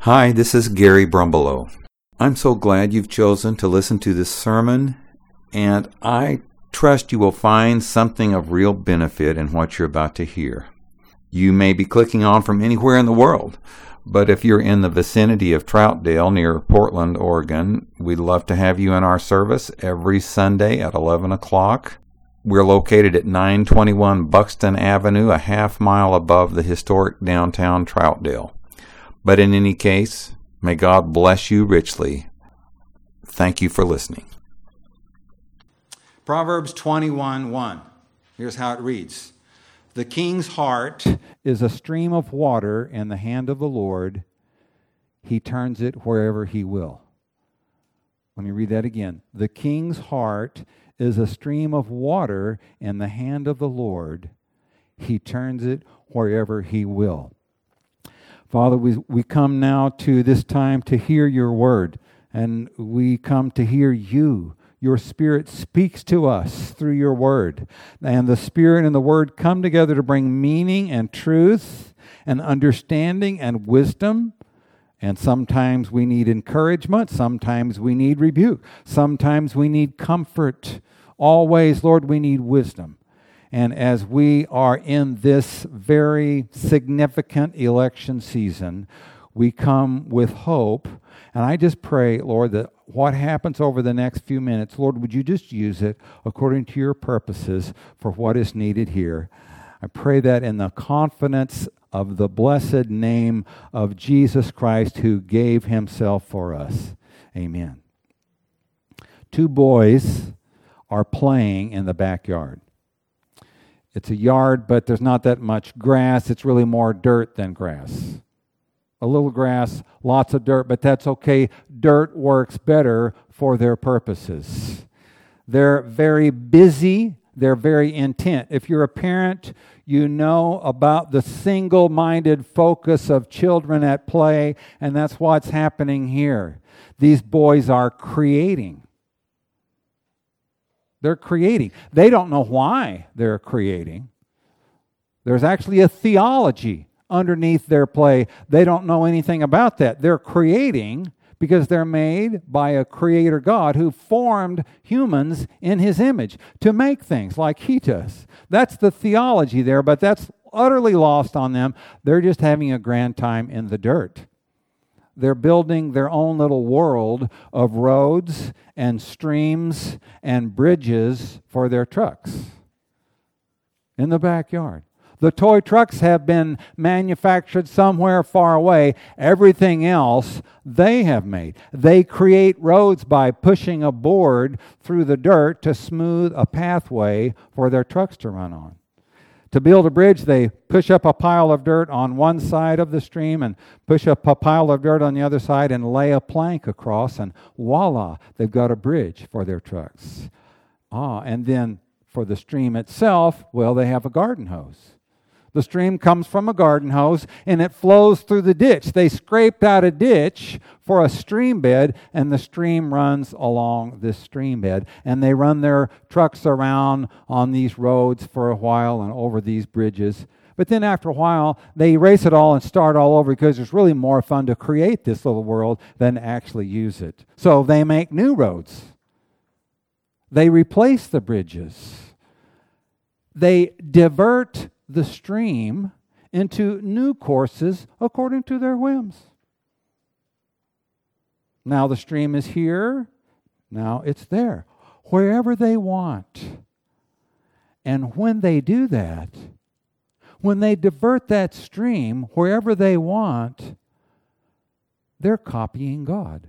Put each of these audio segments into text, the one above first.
Hi, this is Gary Brumbelow. I'm so glad you've chosen to listen to this sermon, and I trust you will find something of real benefit in what you're about to hear. You may be clicking on from anywhere in the world, but if you're in the vicinity of Troutdale near Portland, Oregon, we'd love to have you in our service every Sunday at 11 o'clock. We're located at 921 Buxton Avenue, a half mile above the historic downtown Troutdale. But in any case, may God bless you richly. Thank you for listening. Proverbs 21:1. Here's how it reads. The king's heart is a stream of water in the hand of the Lord. He turns it wherever he will. Let me read that again. The king's heart is a stream of water in the hand of the Lord. He turns it wherever he will. Father, we come now to this time to hear your word, and we come to hear you. Your Spirit speaks to us through your word, and the Spirit and the word come together to bring meaning and truth and understanding and wisdom. And sometimes we need encouragement, sometimes we need rebuke, sometimes we need comfort. Always, Lord, we need wisdom. And as we are in this very significant election season, we come with hope. And I just pray, Lord, that what happens over the next few minutes, Lord, would you just use it according to your purposes for what is needed here. I pray that in the confidence of the blessed name of Jesus Christ who gave himself for us. Amen. Two boys are playing in the backyard. It's a yard, but there's not that much grass. It's really more dirt than grass. A little grass, lots of dirt, but that's okay. Dirt works better for their purposes. They're very busy. They're very intent. If you're a parent, you know about the single-minded focus of children at play, and that's what's happening here. These boys are creating. They're creating. They don't know why they're creating. There's actually a theology underneath their play. They don't know anything about that. They're creating because they're made by a creator God who formed humans in his image to make things like he does. That's the theology there, but that's utterly lost on them. They're just having a grand time in the dirt. They're building their own little world of roads and streams and bridges for their trucks in the backyard. The toy trucks have been manufactured somewhere far away. Everything else they have made. They create roads by pushing a board through the dirt to smooth a pathway for their trucks to run on. To build a bridge, they push up a pile of dirt on one side of the stream and push up a pile of dirt on the other side and lay a plank across, and voila, they've got a bridge for their trucks. And then for the stream itself, well, they have a garden hose. The stream comes from a garden hose, and it flows through the ditch. They scraped out a ditch for a stream bed, and the stream runs along this stream bed. And they run their trucks around on these roads for a while and over these bridges. But then after a while, they erase it all and start all over because it's really more fun to create this little world than to actually use it. So they make new roads. They replace the bridges. They divert the stream into new courses according to their whims. Now the stream is here, now it's there, wherever they want. And when they do that, when they divert that stream wherever they want, they're copying God.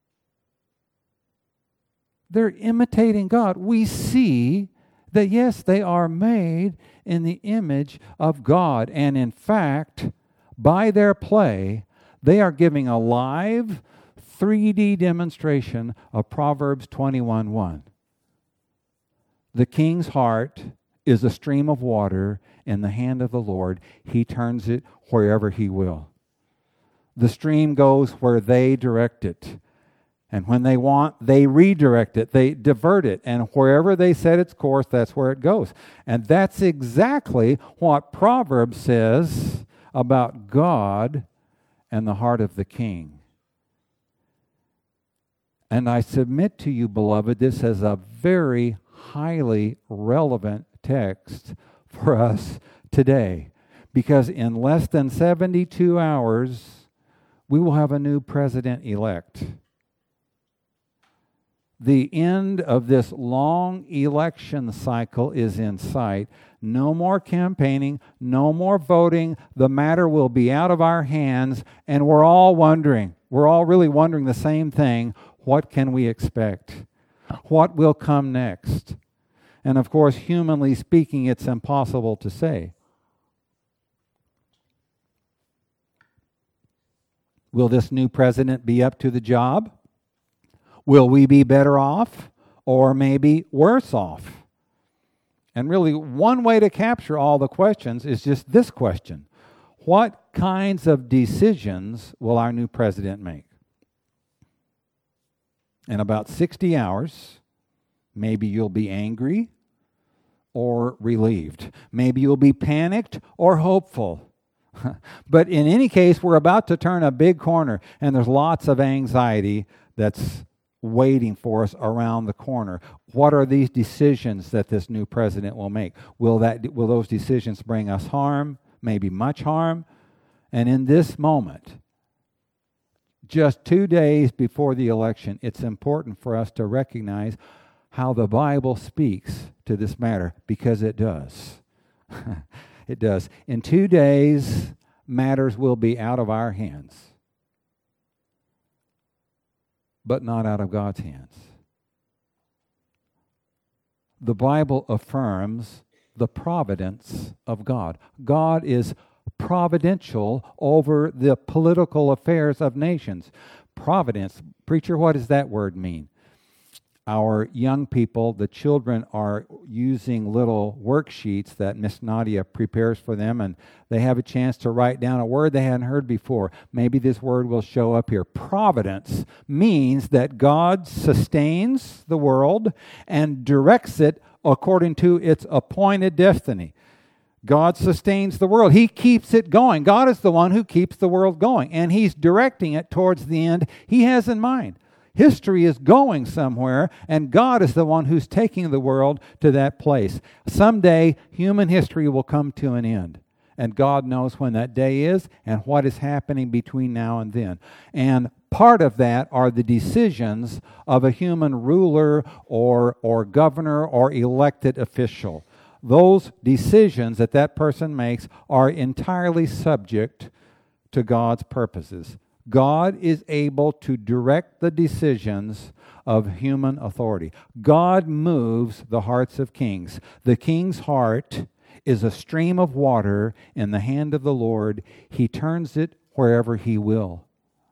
They're imitating God. We see that yes, they are made in the image of God. And in fact, by their play, they are giving a live 3D demonstration of Proverbs 21:1. The king's heart is a stream of water in the hand of the Lord. He turns it wherever he will. The stream goes where they direct it. And when they want, they redirect it, they divert it, and wherever they set its course, that's where it goes. And that's exactly what Proverbs says about God and the heart of the king. And I submit to you, beloved, this is a very highly relevant text for us today, because in less than 72 hours, we will have a new president-elect. The end of this long election cycle is in sight. No more campaigning, no more voting. The matter will be out of our hands, and we're all really wondering the same thing. What can we expect? What will come next? And of course, humanly speaking, it's impossible to say. Will this new president be up to the job? Will we be better off or maybe worse off? And really, one way to capture all the questions is just this question. What kinds of decisions will our new president make? In about 60 hours, maybe you'll be angry or relieved. Maybe you'll be panicked or hopeful. But in any case, we're about to turn a big corner, and there's lots of anxiety that's waiting for us around the corner. What are these decisions that this new president will make? Will those decisions bring us harm, maybe much harm? And in this moment, just 2 days before the election, it's important for us to recognize how the Bible speaks to this matter, because it does. It does. In 2 days, matters will be out of our hands, but not out of God's hands. The Bible affirms the providence of God. God is providential over the political affairs of nations. Providence. Preacher, what does that word mean? Our young people, the children, are using little worksheets that Miss Nadia prepares for them, and they have a chance to write down a word they hadn't heard before. Maybe this word will show up here. Providence means that God sustains the world and directs it according to its appointed destiny. God sustains the world. He keeps it going. God is the one who keeps the world going, and He's directing it towards the end He has in mind. History is going somewhere, and God is the one who's taking the world to that place. Someday, human history will come to an end, and God knows when that day is and what is happening between now and then. And part of that are the decisions of a human ruler or governor or elected official. Those decisions that person makes are entirely subject to God's purposes. God is able to direct the decisions of human authority. God moves the hearts of kings. The king's heart is a stream of water in the hand of the Lord. He turns it wherever He will.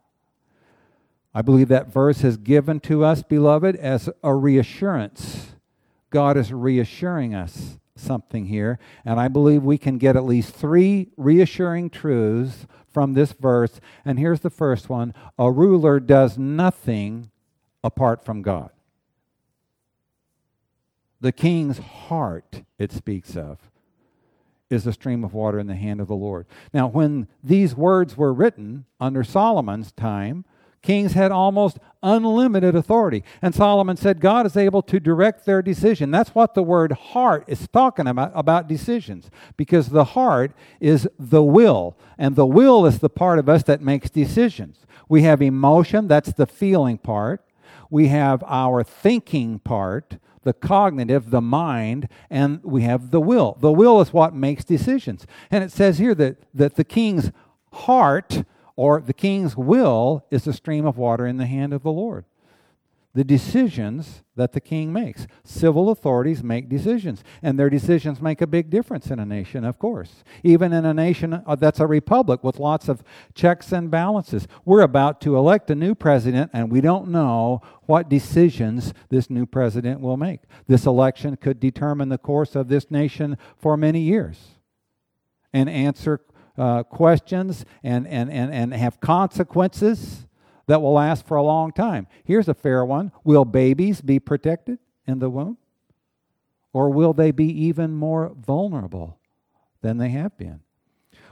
I believe that verse is given to us, beloved, as a reassurance. God is reassuring us something here, and I believe we can get at least 3 reassuring truths from this verse. And here's the first one. A ruler does nothing apart from God. The king's heart, it speaks of, is a stream of water in the hand of the Lord. Now, when these words were written under Solomon's time, kings had almost unlimited authority. And Solomon said God is able to direct their decision. That's what the word heart is talking about decisions. Because the heart is the will. And the will is the part of us that makes decisions. We have emotion, that's the feeling part. We have our thinking part, the cognitive, the mind, and we have the will. The will is what makes decisions. And it says here that the king's heart, or the king's will, is a stream of water in the hand of the Lord. The decisions that the king makes. Civil authorities make decisions, and their decisions make a big difference in a nation, of course. Even in a nation that's a republic with lots of checks and balances. We're about to elect a new president, and we don't know what decisions this new president will make. This election could determine the course of this nation for many years and answer questions and have consequences that will last for a long time. Here's a fair one. Will babies be protected in the womb? Or will they be even more vulnerable than they have been?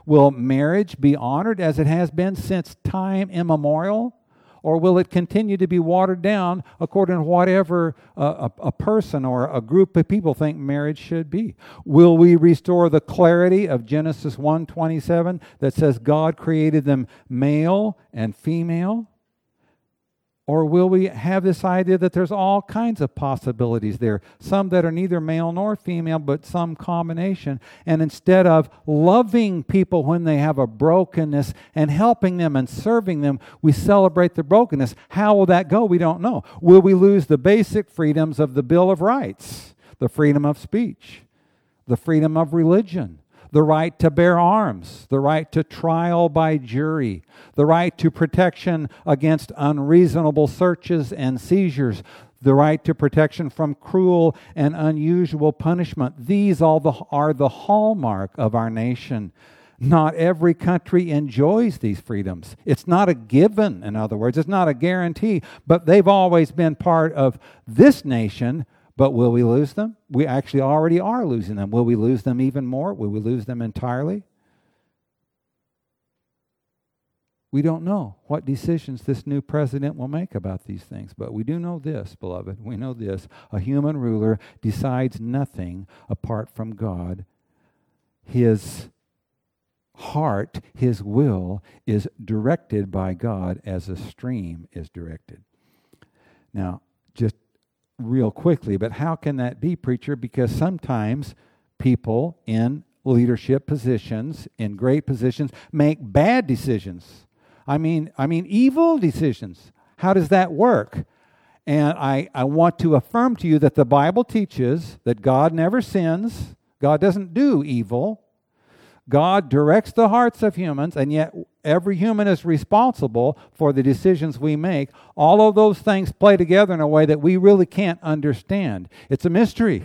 Will marriage be honored as it has been since time immemorial? Or will it continue to be watered down according to whatever a person or a group of people think marriage should be? Will we restore the clarity of Genesis 1:27 that says God created them male and female? Or will we have this idea that there's all kinds of possibilities there, some that are neither male nor female, but some combination? And instead of loving people when they have a brokenness and helping them and serving them, we celebrate the brokenness. How will that go? We don't know. Will we lose the basic freedoms of the Bill of Rights? The freedom of speech, the freedom of religion, the right to bear arms, the right to trial by jury, the right to protection against unreasonable searches and seizures, the right to protection from cruel and unusual punishment. These all are the hallmark of our nation. Not every country enjoys these freedoms. It's not a given, in other words. It's not a guarantee, but they've always been part of this nation. But will we lose them? We actually already are losing them. Will we lose them even more? Will we lose them entirely? We don't know what decisions this new president will make about these things. But we do know this, beloved. We know this. A human ruler decides nothing apart from God. His heart, his will, is directed by God as a stream is directed. Now, just real quickly, but how can that be, preacher? Because sometimes people in leadership positions, in great positions, make bad decisions. I mean evil decisions. How does that work? And I want to affirm to you that the Bible teaches that God never sins. God doesn't do evil. God directs the hearts of humans, and yet every human is responsible for the decisions we make. All of those things play together in a way that we really can't understand. It's a mystery.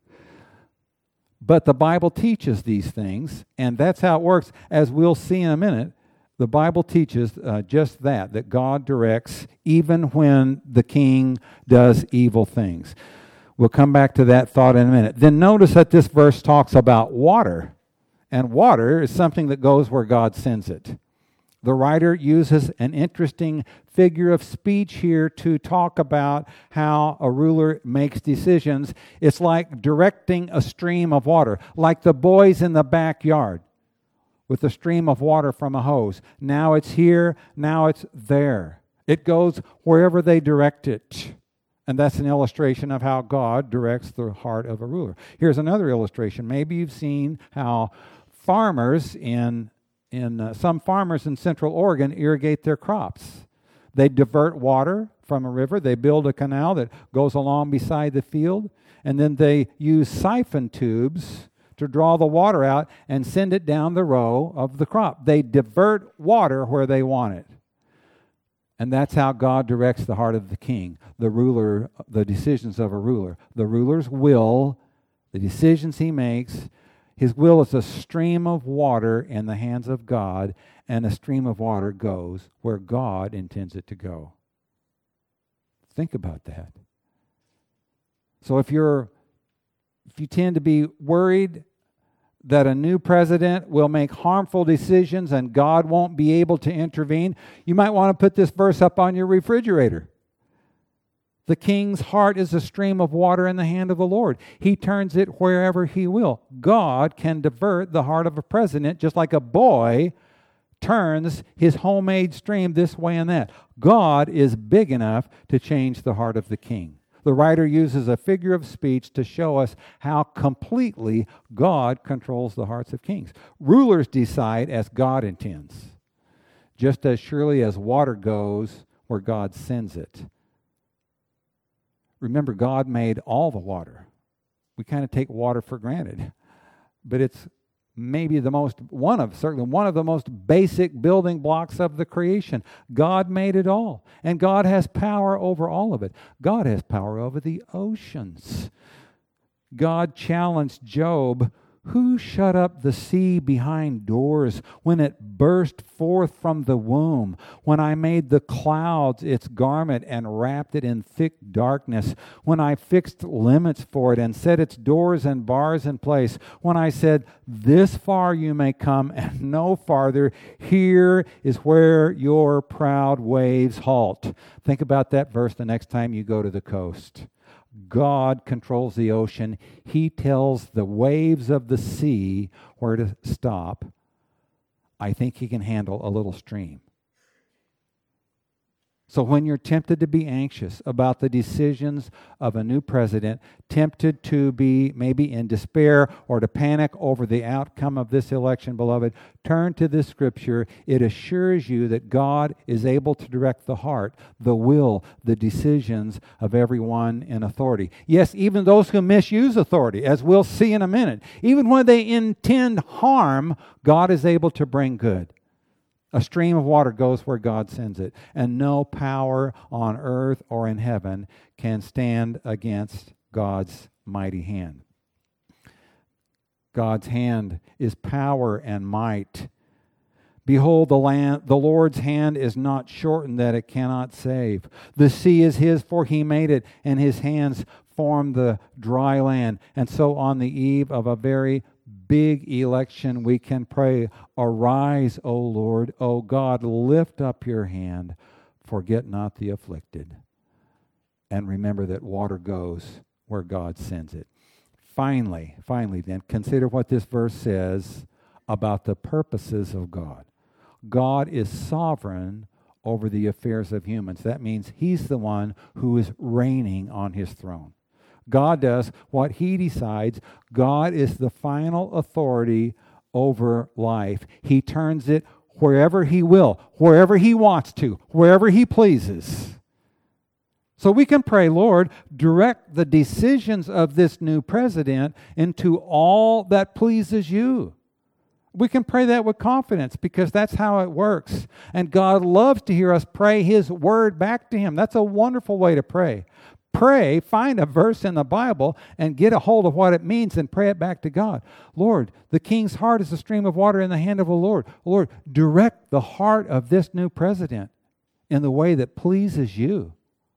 But the Bible teaches these things, and that's how it works. As we'll see in a minute, the Bible teaches just that God directs even when the king does evil things. We'll come back to that thought in a minute. Then notice that this verse talks about water. And water is something that goes where God sends it. The writer uses an interesting figure of speech here to talk about how a ruler makes decisions. It's like directing a stream of water, like the boys in the backyard with a stream of water from a hose. Now it's here, now it's there. It goes wherever they direct it. And that's an illustration of how God directs the heart of a ruler. Here's another illustration. Maybe you've seen how farmers some farmers in Central Oregon irrigate their crops. They divert water from a river. They build a canal that goes along beside the field, and then they use siphon tubes to draw the water out and send it down the row of the crop. They divert water where they want it. And that's how God directs the heart of the king, the ruler, the decisions of a ruler. The ruler's will, the decisions he makes, his will is a stream of water in the hands of God, and a stream of water goes where God intends it to go. Think about that. So if you tend to be worried that a new president will make harmful decisions and God won't be able to intervene, you might want to put this verse up on your refrigerator. The king's heart is a stream of water in the hand of the Lord. He turns it wherever he will. God can divert the heart of a president just like a boy turns his homemade stream this way and that. God is big enough to change the heart of the king. The writer uses a figure of speech to show us how completely God controls the hearts of kings. Rulers decide as God intends, just as surely as water goes where God sends it. Remember, God made all the water. We kind of take water for granted, but it's maybe certainly one of the most basic building blocks of the creation. God made it all, and God has power over all of it. God has power over the oceans. God challenged Job, Who shut up the sea behind doors when it burst forth from the womb? When I made the clouds its garment and wrapped it in thick darkness? When I fixed limits for it and set its doors and bars in place? When I said, this far you may come and no farther, here is where your proud waves halt. Think about that verse the next time you go to the coast. God controls the ocean. He tells the waves of the sea where to stop. I think He can handle a little stream. So when you're tempted to be anxious about the decisions of a new president, tempted to be maybe in despair or to panic over the outcome of this election, beloved, turn to this scripture. It assures you that God is able to direct the heart, the will, the decisions of everyone in authority. Yes, even those who misuse authority, as we'll see in a minute. Even when they intend harm, God is able to bring good. A stream of water goes where God sends it, and no power on earth or in heaven can stand against God's mighty hand. God's hand is power and might. Behold, the Lord's hand is not shortened that it cannot save. The sea is His, for He made it, and His hands formed the dry land. And so on the eve of a very big election, we can pray, arise, O Lord, O God, lift up your hand, forget not the afflicted. And remember that water goes where God sends it. Finally then, consider what this verse says about the purposes of God. God is sovereign over the affairs of humans. That means He's the one who is reigning on His throne. God does what He decides. God is the final authority over life. He turns it wherever He will, wherever He wants to, wherever He pleases. So we can pray, Lord, direct the decisions of this new president into all that pleases you. We can pray that with confidence because that's how it works. And God loves to hear us pray His word back to Him. That's a wonderful way to pray. Pray, find a verse in the Bible and get a hold of what it means and pray it back to God. Lord, the king's heart is a stream of water in the hand of the Lord. Lord, direct the heart of this new president in the way that pleases you.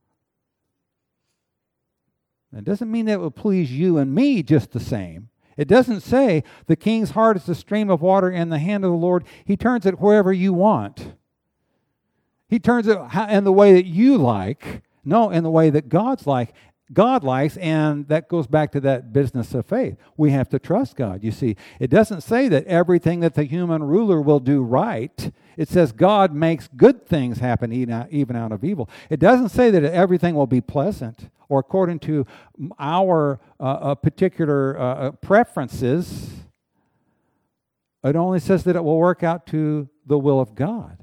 It doesn't mean that it will please you and me just the same. It doesn't say the king's heart is a stream of water in the hand of the Lord. He turns it wherever you want. He turns it in the way that you like. No, in the way that God likes, and that goes back to that business of faith. We have to trust God. You see, it doesn't say that everything that the human ruler will do right. It says God makes good things happen even out of evil. It doesn't say that everything will be pleasant or according to our particular preferences. It only says that it will work out to the will of God.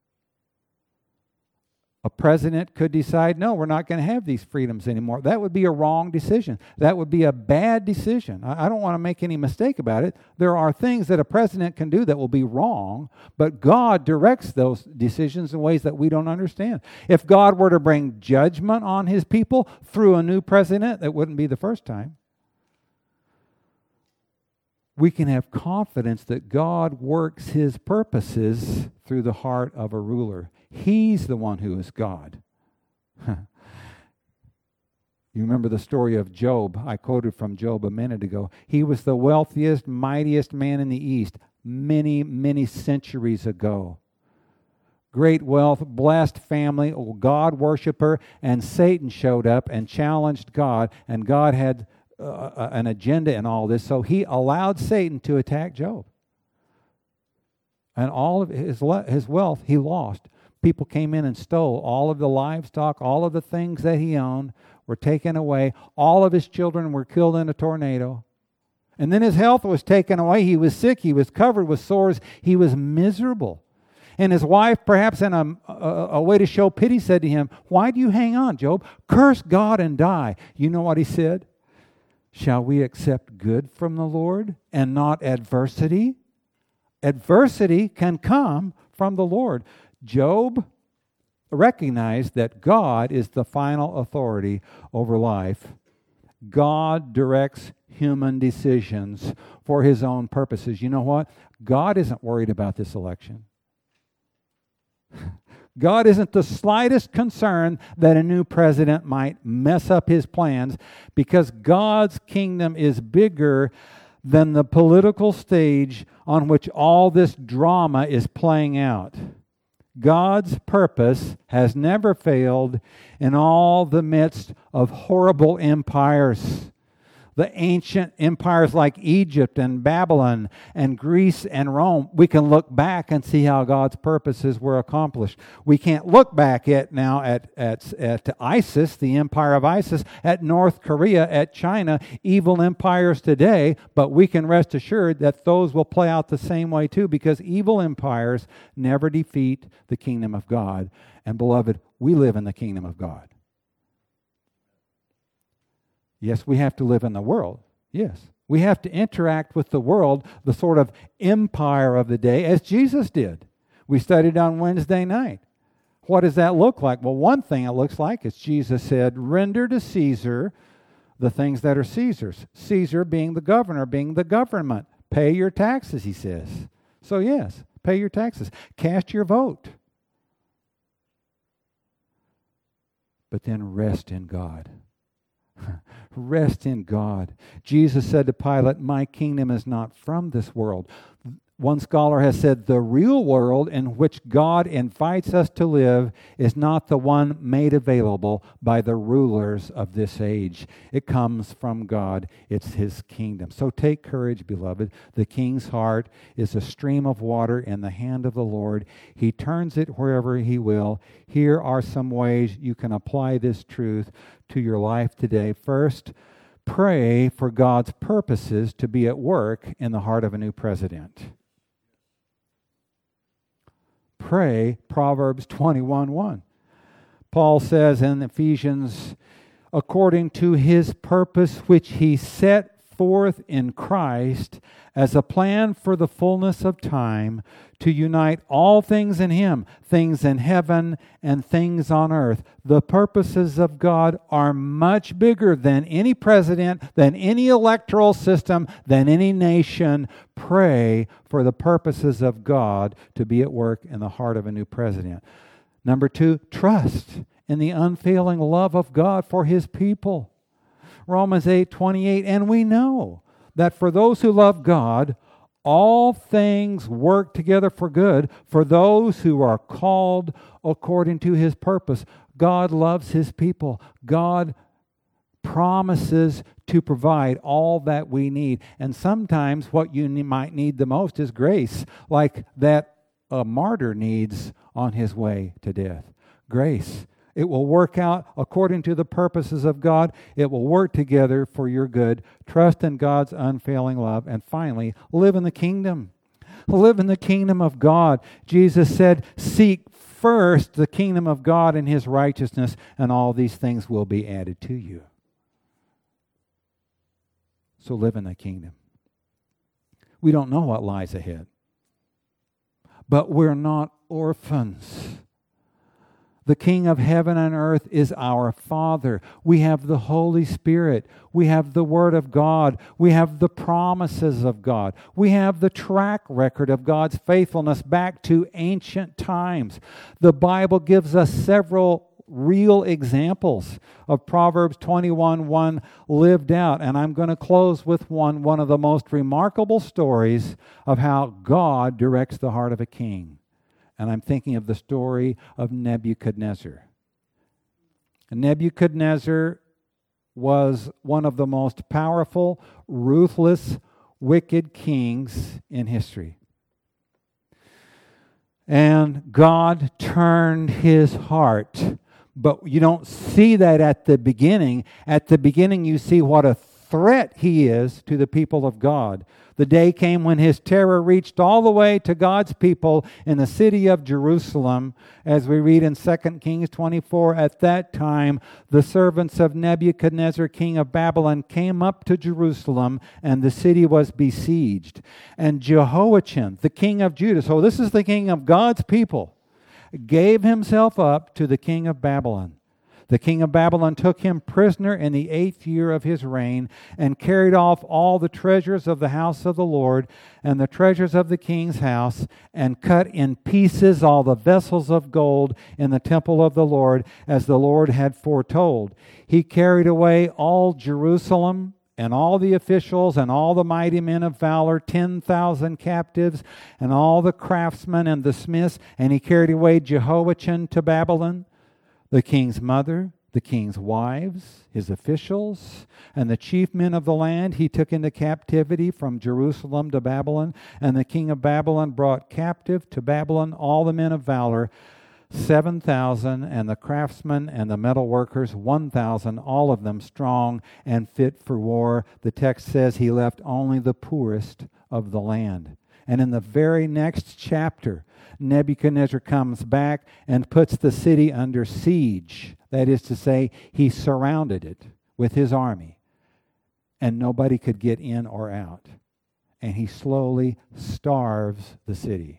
A president could decide, no, we're not going to have these freedoms anymore. That would be a wrong decision. That would be a bad decision. I don't want to make any mistake about it. There are things that a president can do that will be wrong, but God directs those decisions in ways that we don't understand. If God were to bring judgment on His people through a new president, that wouldn't be the first time. We can have confidence that God works His purposes through the heart of a ruler. He's the one who is God. You remember the story of Job. I quoted from Job a minute ago. He was the wealthiest, mightiest man in the East many, many centuries ago. Great wealth, blessed family, God worshiper, and Satan showed up and challenged God, and God had an agenda in all this, so He allowed Satan to attack Job. And all of his wealth He lost. People came in and stole all of the livestock, all of the things that he owned were taken away. All of his children were killed in a tornado. And then his health was taken away. He was sick. He was covered with sores. He was miserable. And his wife, perhaps in a way to show pity, said to him, "Why do you hang on, Job? Curse God and die." You know what he said? "Shall we accept good from the Lord and not adversity?" Adversity can come from the Lord. Job recognized that God is the final authority over life. God directs human decisions for his own purposes. You know what? God isn't worried about this election. God isn't the slightest concern that a new president might mess up his plans, because God's kingdom is bigger than the political stage on which all this drama is playing out. God's purpose has never failed in all the midst of horrible empires. The ancient empires like Egypt and Babylon and Greece and Rome, we can look back and see how God's purposes were accomplished. We can't look back at ISIS, the empire of ISIS, at North Korea, at China, evil empires today, but we can rest assured that those will play out the same way too, because evil empires never defeat the kingdom of God. And beloved, we live in the kingdom of God. Yes, we have to live in the world. Yes. We have to interact with the world, the sort of empire of the day, as Jesus did. We studied on Wednesday night. What does that look like? Well, one thing it looks like is Jesus said, render to Caesar the things that are Caesar's. Caesar being the governor, being the government. Pay your taxes, he says. So yes, pay your taxes. Cast your vote. But then rest in God. Rest in God. Jesus said to Pilate, my kingdom is not from this world. One scholar has said the real world in which God invites us to live is not the one made available by the rulers of this age. It comes from God. It's His kingdom. So take courage, beloved. The king's heart is a stream of water in the hand of the Lord. He turns it wherever He will. Here are some ways you can apply this truth to your life today. First, pray for God's purposes to be at work in the heart of a new president. Pray Proverbs 21:1. Paul says in Ephesians, according to His purpose which He set forth in Christ as a plan for the fullness of time, to unite all things in Him, things in heaven and things on earth. The purposes of God are much bigger than any president, than any electoral system, than any nation. Pray for the purposes of God to be at work in the heart of a new president. Number 2, trust in the unfailing love of God for His people. Romans 8:28, and we know that for those who love God, all things work together for good for those who are called according to His purpose. God loves His people. God promises to provide all that we need. And sometimes what you might need the most is grace, like that a martyr needs on his way to death. Grace. It will work out according to the purposes of God. It will work together for your good. Trust in God's unfailing love. And finally, live in the kingdom. Live in the kingdom of God. Jesus said, seek first the kingdom of God and His righteousness, and all these things will be added to you. So live in the kingdom. We don't know what lies ahead, but we're not orphans. The King of heaven and earth is our Father. We have the Holy Spirit. We have the Word of God. We have the promises of God. We have the track record of God's faithfulness back to ancient times. The Bible gives us several real examples of Proverbs 21:1 lived out. And I'm going to close with one of the most remarkable stories of how God directs the heart of a king. And I'm thinking of the story of Nebuchadnezzar. Nebuchadnezzar was one of the most powerful, ruthless, wicked kings in history. And God turned his heart. But you don't see that at the beginning. At the beginning, you see what a threat he is to the people of God. The day came when his terror reached all the way to God's people in the city of Jerusalem. As we read in 2 Kings 24, at that time, the servants of Nebuchadnezzar, king of Babylon, came up to Jerusalem, and the city was besieged. And Jehoiachin, the king of Judah, so this is the king of God's people, gave himself up to the king of Babylon, The king of Babylon took him prisoner in the 8th year of his reign, and carried off all the treasures of the house of the Lord, and the treasures of the king's house, and cut in pieces all the vessels of gold in the temple of the Lord, as the Lord had foretold. He carried away all Jerusalem, and all the officials, and all the mighty men of valor, 10,000 captives, and all the craftsmen and the smiths, and he carried away Jehoiachin to Babylon, the king's mother, the king's wives, his officials, and the chief men of the land he took into captivity from Jerusalem to Babylon. And the king of Babylon brought captive to Babylon all the men of valor, 7,000, and the craftsmen and the metal workers, 1,000, all of them strong and fit for war. The text says he left only the poorest of the land. And in the very next chapter, Nebuchadnezzar comes back and puts the city under siege. That is to say, he surrounded it with his army, and nobody could get in or out. And he slowly starves the city.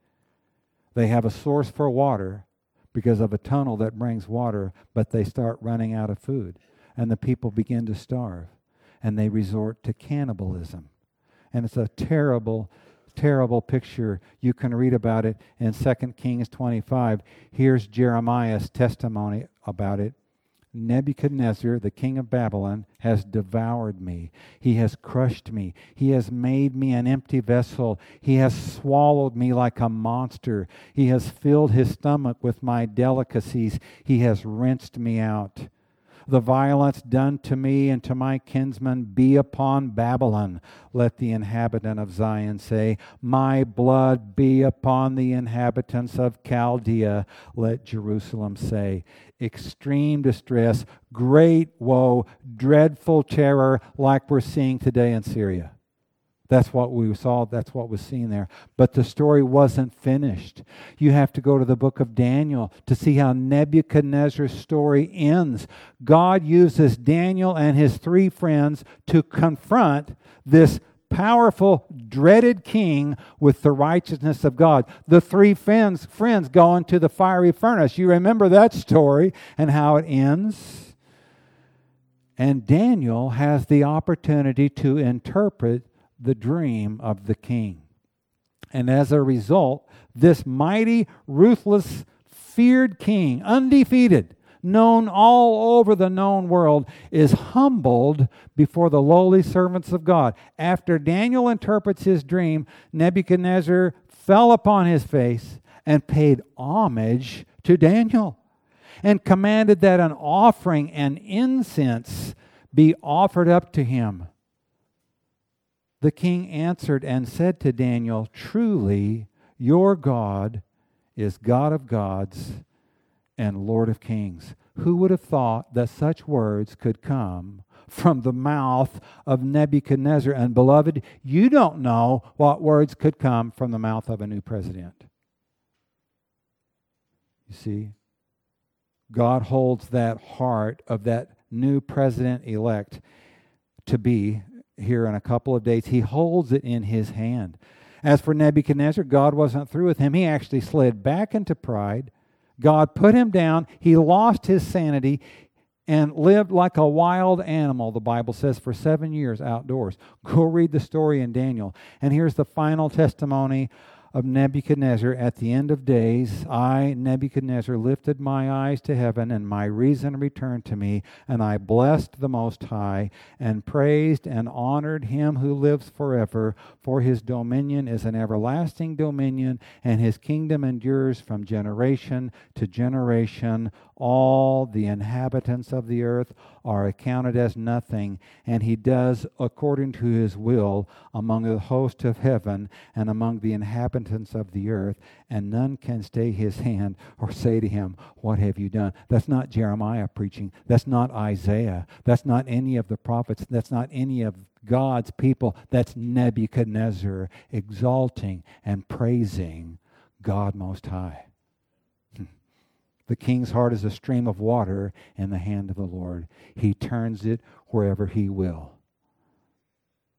They have a source for water because of a tunnel that brings water, but they start running out of food. And the people begin to starve. And they resort to cannibalism. And it's a terrible, terrible picture. You can read about it in 2 Kings 25. Here's Jeremiah's testimony about it. Nebuchadnezzar, the king of Babylon, has devoured me. He has crushed me. He has made me an empty vessel. He has swallowed me like a monster. He has filled his stomach with my delicacies. He has rinsed me out. The violence done to me and to my kinsmen be upon Babylon. Let the inhabitant of Zion say, my blood be upon the inhabitants of Chaldea. Let Jerusalem say, extreme distress, great woe, dreadful terror, like we're seeing today in Syria. That's what we saw. That's what was seen there. But the story wasn't finished. You have to go to the book of Daniel to see how Nebuchadnezzar's story ends. God uses Daniel and his 3 friends to confront this powerful, dreaded king with the righteousness of God. The 3 friends go into the fiery furnace. You remember that story and how it ends. And Daniel has the opportunity to interpret the dream of the king. And as a result, this mighty, ruthless, feared king, undefeated, known all over the known world, is humbled before the lowly servants of God. After Daniel interprets his dream, Nebuchadnezzar fell upon his face and paid homage to Daniel and commanded that an offering and incense be offered up to him. The king answered and said to Daniel, truly, your God is God of gods and Lord of kings. Who would have thought that such words could come from the mouth of Nebuchadnezzar? And beloved, you don't know what words could come from the mouth of a new president. You see, God holds that heart of that new president-elect to be here in a couple of days. He holds it in his hand. As for Nebuchadnezzar, God wasn't through with him. He actually slid back into pride. God put him down. He lost his sanity and lived like a wild animal, the Bible says, for 7 years outdoors. Go read the story in Daniel. And here's the final testimony of Nebuchadnezzar. At the end of days, I, Nebuchadnezzar, lifted my eyes to heaven, and my reason returned to me, and I blessed the Most High, and praised and honored him who lives forever, for his dominion is an everlasting dominion, and his kingdom endures from generation to generation. All the inhabitants of the earth are accounted as nothing, and he does according to his will among the host of heaven and among the inhabitants of the earth, and none can stay his hand or say to him, what have you done? That's not Jeremiah preaching. That's not Isaiah. That's not any of the prophets. That's not any of God's people. That's Nebuchadnezzar exalting and praising God Most High. The king's heart is a stream of water in the hand of the Lord. He turns it wherever he will.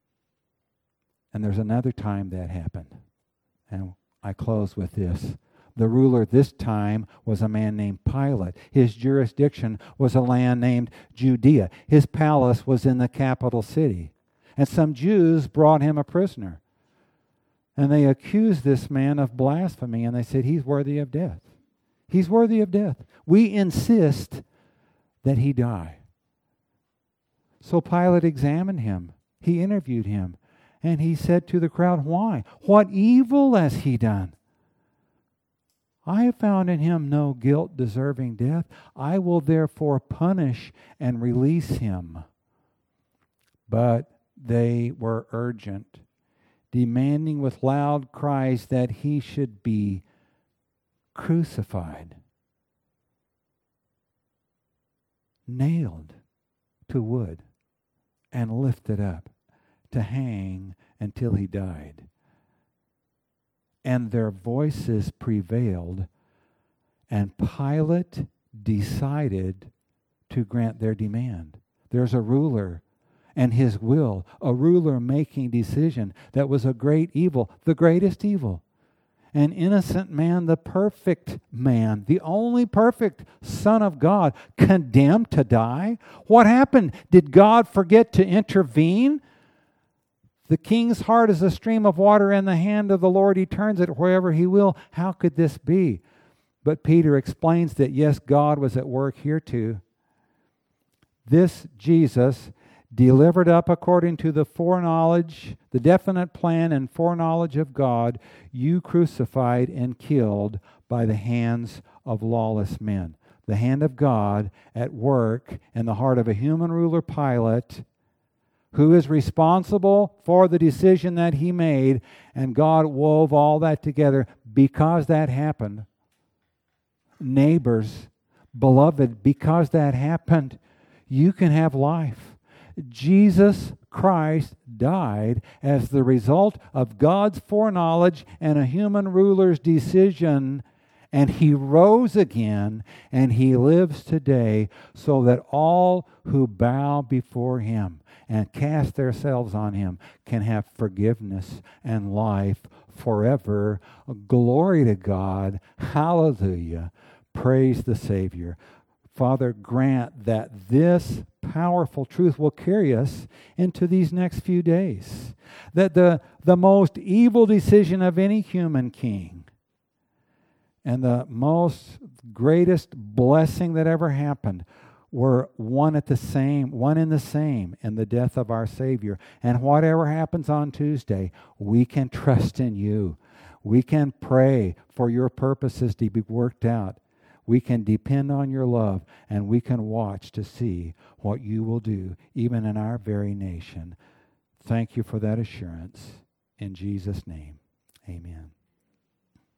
And there's another time that happened. And I close with this. The ruler this time was a man named Pilate. His jurisdiction was a land named Judea. His palace was in the capital city. And some Jews brought him a prisoner. And they accused this man of blasphemy, and they said, he's worthy of death. He's worthy of death. We insist that he die. So Pilate examined him. He interviewed him. And he said to the crowd, why? What evil has he done? I have found in him no guilt deserving death. I will therefore punish and release him. But they were urgent, demanding with loud cries that he should be crucified, nailed to wood, and lifted up to hang until he died. And their voices prevailed, and Pilate decided to grant their demand. There's a ruler and his will, a ruler making decision that was a great evil, the greatest evil. An innocent man, the perfect man, the only perfect Son of God, condemned to die? What happened? Did God forget to intervene? The king's heart is a stream of water in the hand of the Lord. He turns it wherever he will. How could this be? But Peter explains that, yes, God was at work here too. This Jesus, delivered up according to the foreknowledge, the definite plan and foreknowledge of God, you crucified and killed by the hands of lawless men. The hand of God at work in the heart of a human ruler, Pilate, who is responsible for the decision that he made, and God wove all that together. Because that happened, neighbors, beloved, because that happened, you can have life. Jesus Christ died as the result of God's foreknowledge and a human ruler's decision, and he rose again, and he lives today so that all who bow before him and cast themselves on him can have forgiveness and life forever. Glory to God. Hallelujah. Praise the Savior. Father, grant that this powerful truth will carry us into these next few days. That the most evil decision of any human king and the most greatest blessing that ever happened were one in the same in the death of our Savior. And whatever happens on Tuesday, we can trust in you. We can pray for your purposes to be worked out. We can depend on your love, and we can watch to see what you will do, even in our very nation. Thank you for that assurance. In Jesus' name, amen.